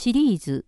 シリーズ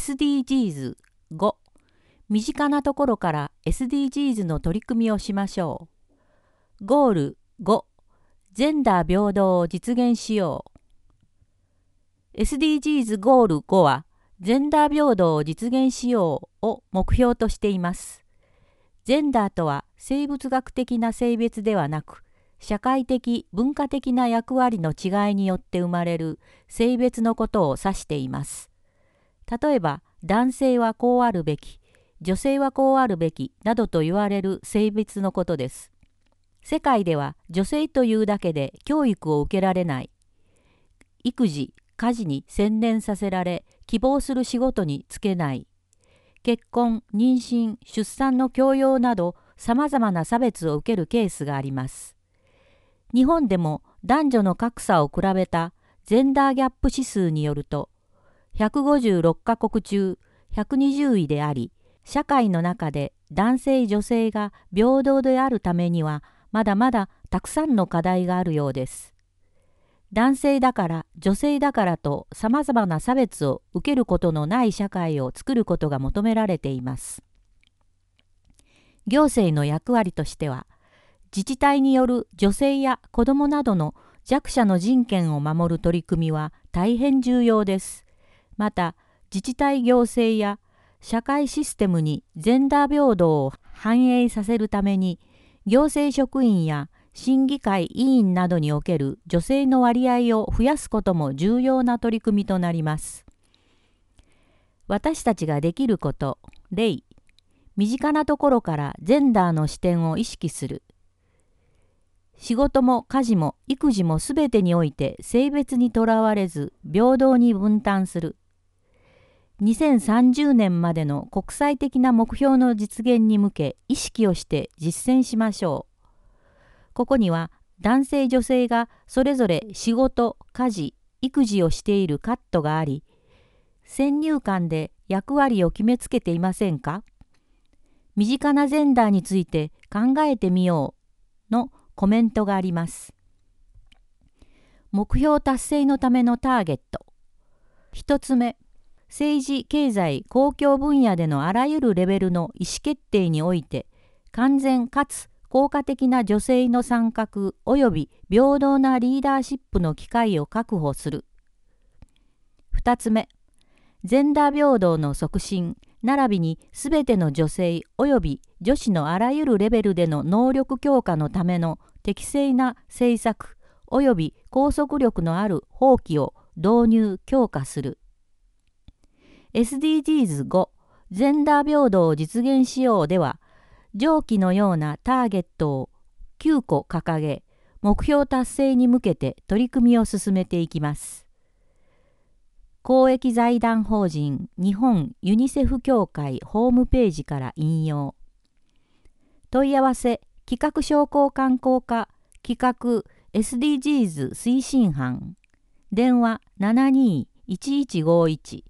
SDGs5 身近なところから SDGs の取り組みをしましょう。ゴール5ジェンダー平等を実現しよう。 SDGs ゴール5はジェンダー平等を実現しようを目標としています。ジェンダーとは生物学的な性別ではなく、社会的・文化的な役割の違いによって生まれる性別のことを指しています。例えば、男性はこうあるべき、女性はこうあるべきなどと言われる性別のことです。世界では女性というだけで教育を受けられない。育児・家事に専念させられ、希望する仕事に就けない。結婚・妊娠・出産の強要など、さまざまな差別を受けるケースがあります。日本でも男女の格差を比べたジェンダーギャップ指数によると、156カ国中120位であり、社会の中で男性・女性が平等であるためには、まだまだたくさんの課題があるようです。男性だから、女性だからとさまざまな差別を受けることのない社会を作ることが求められています。行政の役割としては、自治体による女性や子どもなどの弱者の人権を守る取り組みは大変重要です。また、自治体行政や社会システムにジェンダー平等を反映させるために、行政職員や審議会委員などにおける女性の割合を増やすことも重要な取り組みとなります。私たちができること、例、身近なところからジェンダーの視点を意識する。仕事も家事も育児もすべてにおいて性別にとらわれず平等に分担する。2030年までの国際的な目標の実現に向け意識をして実践しましょう。ここには男性女性がそれぞれ仕事、家事、育児をしているカットがあり、先入観で役割を決めつけていませんか？身近なジェンダーについて考えてみようのコメントがあります。目標達成のためのターゲット。1つ目、政治・経済・公共分野でのあらゆるレベルの意思決定において、完全かつ効果的な女性の参画及び平等なリーダーシップの機会を確保する。2つ目、ジェンダー平等の促進、並びにすべての女性及び女子のあらゆるレベルでの能力強化のための適正な政策及び拘束力のある法規を導入・強化する。SDGs5 ジェンダー平等を実現しようでは、上記のようなターゲットを9個掲げ、目標達成に向けて取り組みを進めていきます。公益財団法人日本ユニセフ協会ホームページから引用。問い合わせ企画商工観光課企画 SDGs 推進班電話 72-1151